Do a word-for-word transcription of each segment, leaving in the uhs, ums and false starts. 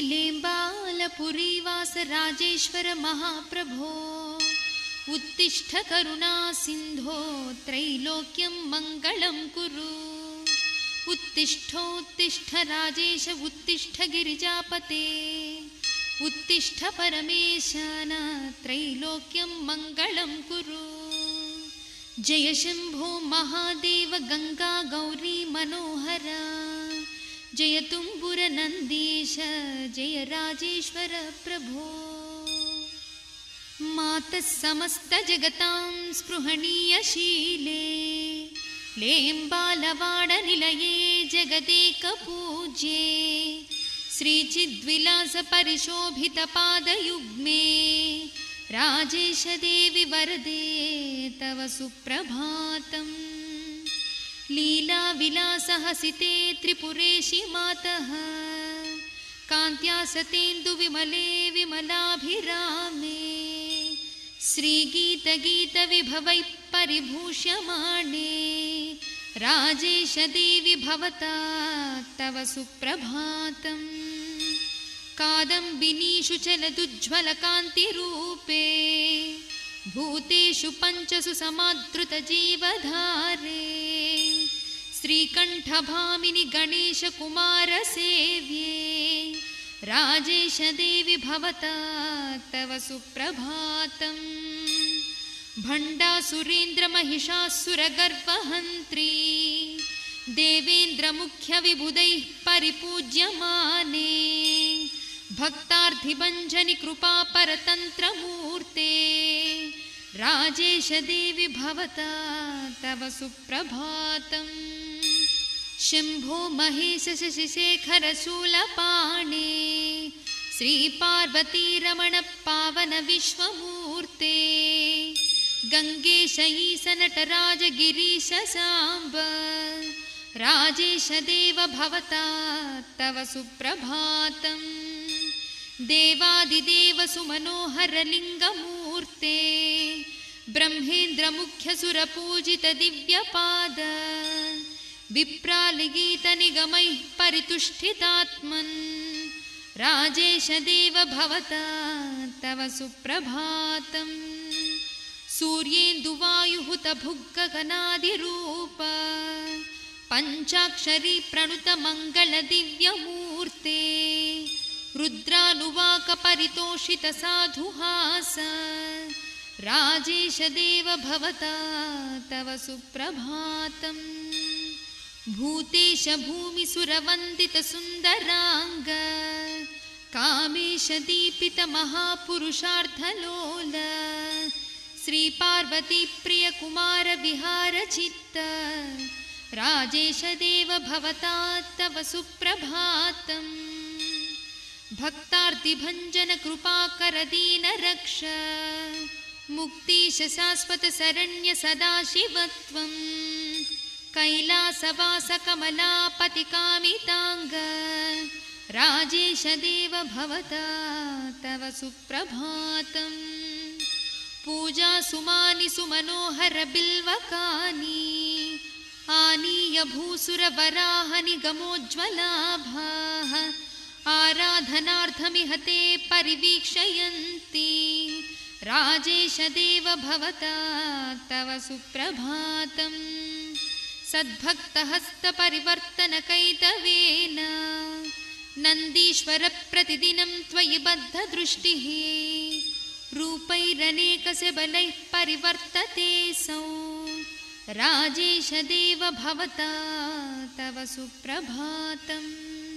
श्रीलेम्बालपुरीवास राजेश्वर महाप्रभो उत्तिष्ठ करुणा सिन्धो त्रैलोक्यं मङ्गलं कुरु। उत्तिष्ठोत्तिष्ठ राजेश उत्तिष्ठ गिरिजापते उत्तिष्ठ परमेशान त्रैलोक्यं मङ्गलं कुरु। जय शम्भो महादेव गंगा गौरी मनोहर जय तुम्बुर नंदीश जय राजेश्वर प्रभो। मातः समस्त जगतां स्पृहणीयशीले लेम्बालवाड निलये जगदेक पूज्ये श्रीचिद्विलास परिशोभित पादयुग्मे राजेश देवि वरदे तव सुप्रभातम्। लीला विलास हसिते त्रिपुरेशि मातः कान्त्या सतेन्दु विमले विमलाभिरामे श्रीगीत गीत विभवै परिभूष्यमाणे राजेश देवि भवता तव सुप्रभातम्। कादम्बिनीषु चलदुज्ज्वल कान्तिरूपे भूतेषु पञ्चसु समादृत जीवधारे श्रीकण्ठभामिनि गणेश कुमार सेव्ये राजेश देवि भवता तव सुप्रभातम्। भण्डासुरेन्द्र महिषासुर गर्वहन्त्री देवेन्द्र मुख्य विबुधैः परिपूज्यमाने भक्तार्थिभञ्जनि कृपा परतन्त्र मूर्ते राजेश देवि भवता तव सुप्रभातम्। शम्भो महेश शशिशेखर शूलपाणे श्रीपार्वती रमण पावन विश्वमूर्ते गंगेश ईश नटराज गिरीश साम्ब राजेश देव भवता तव सुप्रभातम्। देवादिदेव सुमनोहर लिंगमूर्ते ब्रह्मेन्द्र मुख्य सुरपूजित दिव्यपाद विप्रालिगीत निगमैः परितुष्टितात्मन् राजेश देव भवता तव सुप्रभातम्। सूर्येन्दुवायुहुत भुग्गगनादिरूप पञ्चाक्षरी प्रणुत मंगल दिव्यमूर्ते रुद्रानुवाक परितोषित साधुहास राजेश देव भवता तव सुप्रभातम्। भूतेश भूमि सुरवन्दित सुन्दरांग कामेश दीपित महापुरुषार्थलोल श्री पार्वती प्रिय कुमार विहार चित्त राजेश देव भवता तव सुप्रभातम्। भक्तार्तिभञ्जन कृपाकर दीन रक्ष मुक्तिश शाश्वत शरण्य सदाशिवत्वम्। कैलासवास कमलापति कामितांग राजेश देव भवता तव सुप्रभातम्। पूजा सुमानि सुमनोहर बिल्वकानि आनीय भूसुर वराह निगमोज्ज्वलाभाः आराधनार्थमिह ते परिवीक्षयन्ति राजेश देव भवता तव सुप्रभातम्। सद्भक्तहस्त परिवर्तन कैतवेन नन्दीश्वर प्रतिदिनं त्वयि बद्ध दृष्टिः रूपैरनेकस्य बलैः परिवर्तते सौ राजेश देव भवता तव सुप्रभातम्।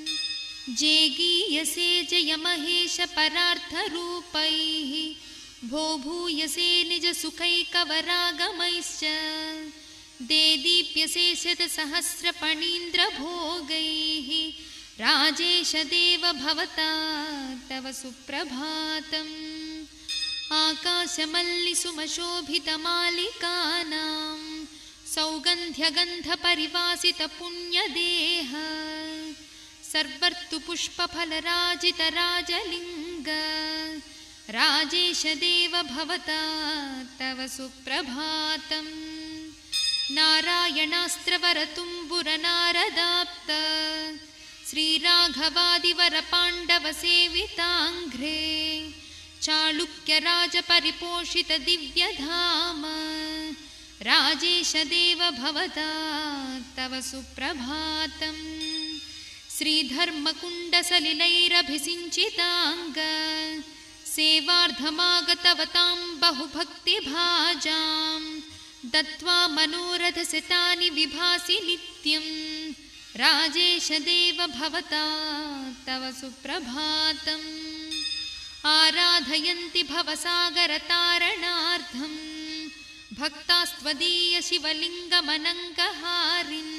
जेगीयसे जय महेश परार्थ रूपैः भो भूयसे निज सुखैकवरागमैश्च देदीप्यसे शत सहस्र पणीन्द्र भोगैः राजेश देव भवता तव सुप्रभातम्। आकाशमल्लि सुमशोभित मालिकानां सौगन्ध्य गन्ध परिवासित पुण्यदेह सर्वर्तु पुष्पफलराजित राजलिंग राजेश देव भवता तव सुप्रभातम्। नारायणास्त्रवर तुम्बुर नारदाप्त श्रीराघवादिवरपाण्डवसेविताङ्घ्रे चालुक्यराजपरिपोषितदिव्यधाम राजेशदेव भवता तव सुप्रभातम् श्रीधर्मकुण्डसलिलैरभिषिञ्चिताङ्ग सेवार्धमागतवतां बहुभक्तिभाजां दत्त्वा मनोरथसितानि विभासि नित्यं राजेशदेव भवता तव सुप्रभातम् आराधयन्ति भवसागरतारणार्थं भक्तास्त्वदीय शिवलिङ्गमनङ्गहारिन्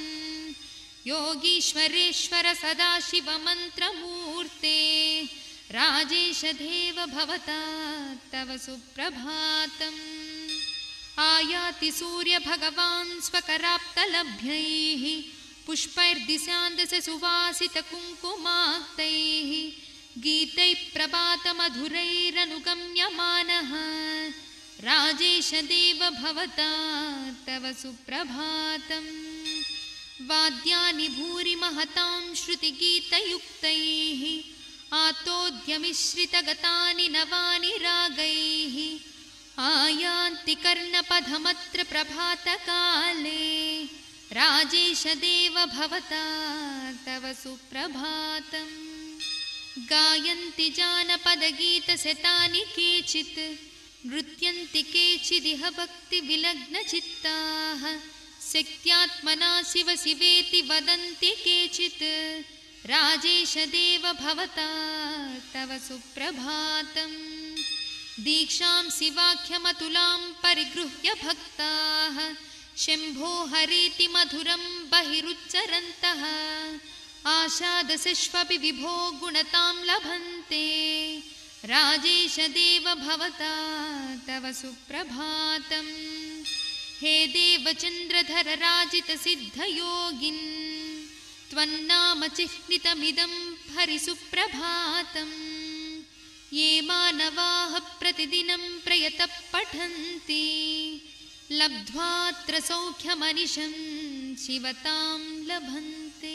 योगीश्वरेश्वर सदाशिवमन्त्रमूर्ते राजेशदेव भवता तव सुप्रभातम् आयाति सूर्यभगवान् स्वकराप्तलभ्यैः पुष्पैर्दिशान्दस सुवासितकुङ्कुमाक्तैः गीतैः प्रभातमधुरैरनुगम्यमानः राजेशदेव भवता तव सुप्रभातम् वाद्यानि भूरि महतां श्रुतिगीतयुक्तैः आतोद्यमिश्रितगतानि नवानि रागैः आयान्ति कर्णपथमत्र प्रभातकाले राजेशदेव भवता तव सुप्रभातम् गायन्ति जानपदगीतशतानि केचित् नृत्यन्ति केचिदिह भक्तिविलग्नचित्ताः शक्त्यात्मना शिव शिवेति वदन्ति केचित् राजेशदेव भवता तव सुप्रभातम् दीक्षां शिवाख्यमतुलां परिगृह्य भक्ताः शम्भो हरेति मधुरं बहिरुच्चरन्तः आशादशष्वपि विभो गुणतां लभन्ते राजेशदेव भवता तव सुप्रभातम् हे देवचन्द्रधर राजितसिद्धयोगिन् त्वन्नाम चिह्नितमिदं हरिसुप्रभातम् ये मानवाः प्रतिदिनं प्रयतः पठन्ति लब्ध्वात्र सौख्यमनिशं शिवतां लभन्ते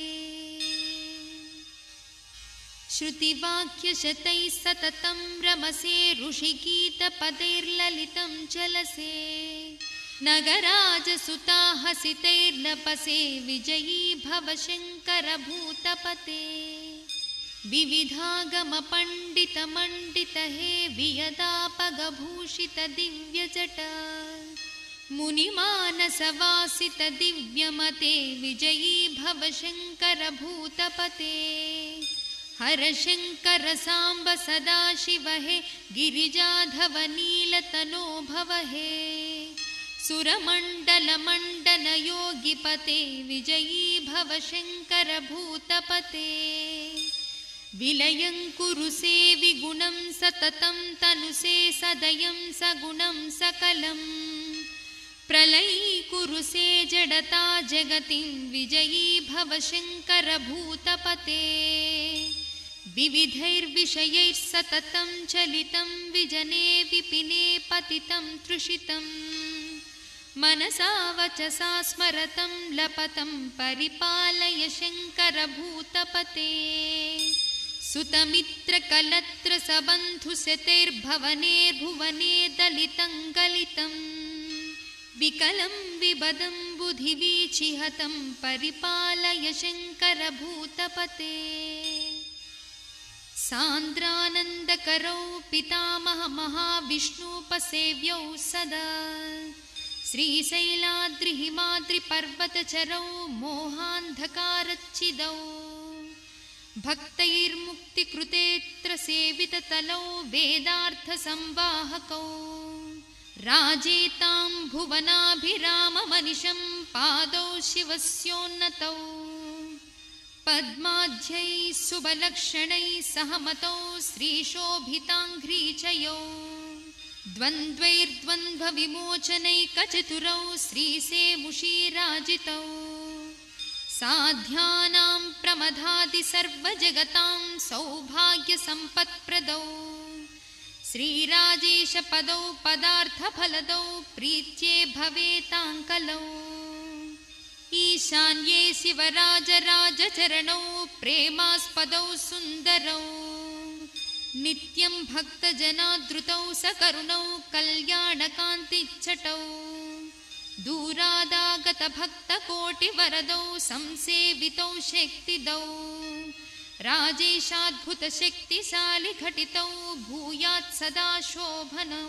श्रुतिवाक्यशतैः सततं रमसे ऋषिगीतपदैर्ललितं चलसे नगराजसुता हसितैर्लपसे विजयी भव शङ्करभूतपते विविधागमपण्डितमण्डित हे वियदापगभूषित दिव्यजट मुनिमानसवासित दिव्यमते विजयी भव शङ्करभूतपते हर शङ्कर साम्ब सदाशिव हे गिरिजाधव नीलतनो भव हे सुरमण्डलमण्डन योगिपते विजयी भव शङ्करभूतपते विलयं कुरु सेविगुणं सततं तनुसे सदयं सगुणं सकलम् प्रलयीकुरु से जडता जगतिं विजयी भव शङ्करभूतपते विविधैर्विषयैः सततं चलितं विजने विपिने पतितं तृषितं मनसा वचसा स्मरतं लपतं परिपालय शङ्करभूतपते सुतमित्रकलत्रसबन्धुशतैर्भवनेर्भुवने दलितं गलितं विकलं विबदं बुधिवीचिहतं परिपालय शङ्करभूतपते सान्द्रानन्दकरौ पितामह महाविष्णुपसेव्यौ सदा श्रीशैलाद्रिहिमाद्रिपर्वतचरौ मोहान्धकारच्चिदौ भक्तैर्मुक्तिकृतेऽत्र सेविततलौ वेदार्थसंवाहकौ राजेतां भुवनाभिराममनिशं पादौ शिवस्योन्नतौ पद्माध्यैः सुबलक्षणैः सहमतौ श्रीशोभिताङ्घ्रीचयौ द्वन्द्वैर्द्वन्द्वविमोचनैकचतुरौ श्रीसेमुषीराजितौ साध्यानां प्रमदादिसर्वजगतां सौभाग्यसम्पत्प्रदौ श्रीराजेशपदौ पदार्थफलदौ प्रीत्ये भवेताङ्कलौ ईशान्ये शिवराजराजचरणौ प्रेमास्पदौ सुन्दरौ नित्यं भक्तजनादृतौ सकरुणौ कल्याणकान्तिच्छटौ दूरादागतभक्तकोटिवरदौ संसेवितौ शक्तिदौ राजेशाद्भुतशक्तिशालिघटितौ भूयात् सदा शोभनौ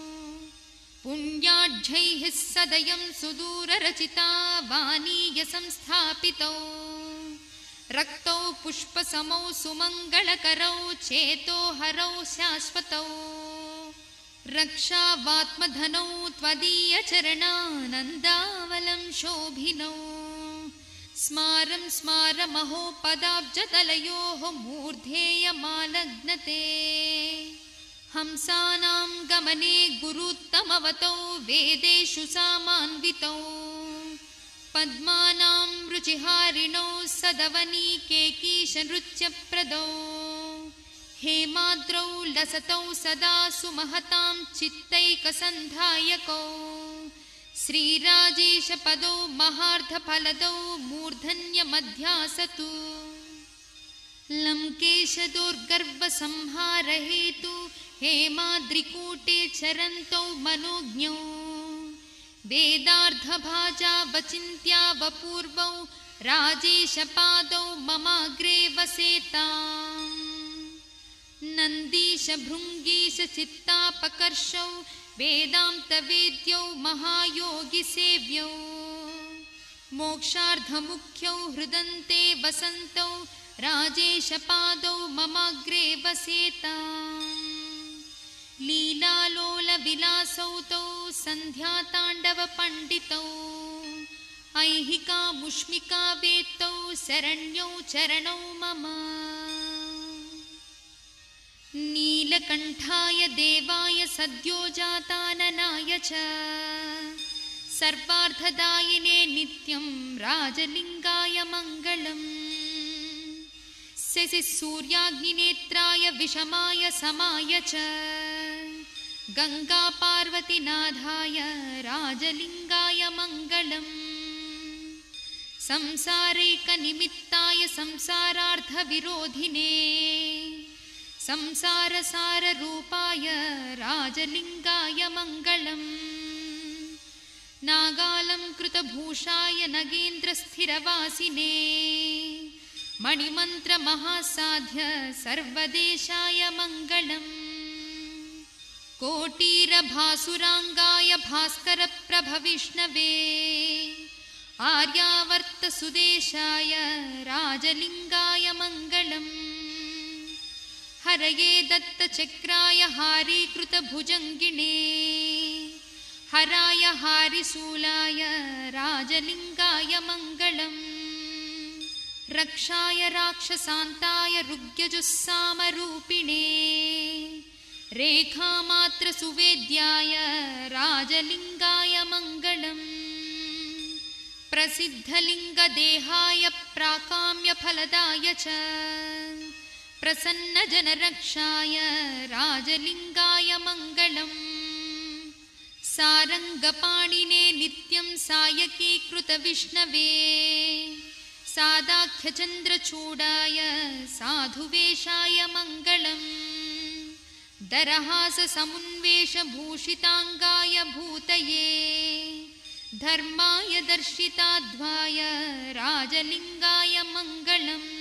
पुण्याढ्यैः सदयं सुदूररचिता वाणीयसंस्थापितौ रक्तौ पुष्पसमौ सुमङ्गलकरौ चेतोहरौ शाश्वतौ रक्षावात्मधनौ त्वदीयचरणानन्दावलं शोभिनौ स्मारं स्मारमहो पदाब्जतलयोः मूर्धेयमालग्नते हंसानां गमने गुरुत्तमवतौ वेदेषु सामान्वितौ पद्मानां रुचिहारिणौ सदवनीकेकीशनृत्यप्रदौ हेमाद्रौ लसतौ सदा सुमहतां चित्तैकसन्धायकौ श्रीराजेशपदौ महार्धफलदौ मूर्धन्यमध्यासतु लङ्केशदुर्गर्वसंहारहेतु हेमाद्रिकूटे चरन्तौ मनोज्ञौ वेदार्धभाजावचिन्त्या वपूर्वौ राजेशपादौ ममाग्रे वसेताम् नन्दीशभृङ्गीशचित्तापकर्षौ वेदान्तवेद्यौ महायोगिसेव्यौ मोक्षार्धमुख्यौ हृदन्ते वसन्तौ राजेशपादौ ममाग्रे वसेताम् लीलालोलविलासौ तौ सन्ध्याताण्डवपण्डितौ ऐहिकामुष्मिकावेत्तौ शरण्यौ चरणौ मम नीलकण्ठाय देवाय सद्यो जाताननाय च सर्वार्थदायिने नित्यं राजलिङ्गाय मङ्गलम् शशिसूर्याग्निनेत्राय विषमाय समाय च गङ्गापार्वतीनाथाय राजलिङ्गाय मङ्गलम् संसारैकनिमित्ताय संसारार्थविरोधिने संसारसाररूपाय राजलिङ्गाय मङ्गलम् नागालङ्कृतभूषाय नगेन्द्रस्थिरवासिने मणिमन्त्रमहासाध्य सर्वदेशाय मङ्गलम् कोटीरभासुराङ्गाय भास्करप्रभविष्णवे आर्यावर्तसुदेशाय राजलिङ्गाय मङ्गलम् हरये दत्तचक्राय हारीकृतभुजङ्गिणे हराय हारिशूलाय राजलिङ्गाय मङ्गलम् रक्षाय राक्षसान्ताय ऋग्यजुस्सामरूपिणे रेखामात्रसुवेद्याय राजलिङ्गाय मङ्गलम् प्रसिद्धलिङ्गदेहाय प्राकाम्यफलदाय च प्रसन्नजनरक्षाय राजलिङ्गाय मङ्गलम् सारङ्गपाणिने नित्यं सायकीकृतविष्णवे सादाख्यचन्द्रचूडाय साधुवेशाय मङ्गलम् दरहाससमुन्वेषभूषिताङ्गाय भूतये धर्माय दर्शिताध्वाय राजलिङ्गाय मङ्गलम्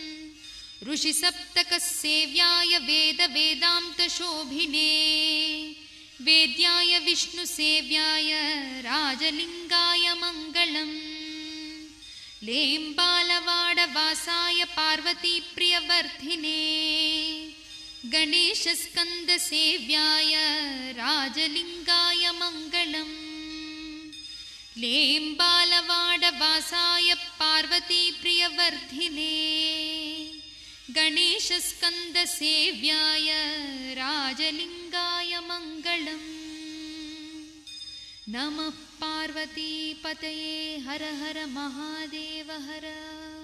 ऋषिसप्तकसेव्याय वेदवेदान्तशोभिने वेद्याय विष्णुसेव्याय राजलिङ्गाय मङ्गलम् लेम्बालवाडवासाय पार्वतीप्रियवर्धिने गणेशस्कन्दसेव्याय राजलिङ्गाय मङ्गलम् लेम्बालवाडवासाय पार्वतीप्रियवर्धिने गणेशस्कन्दसेव्याय राजलिङ्गाय मङ्गलम् नमः पार्वतीपतये हर हर महादेव हर।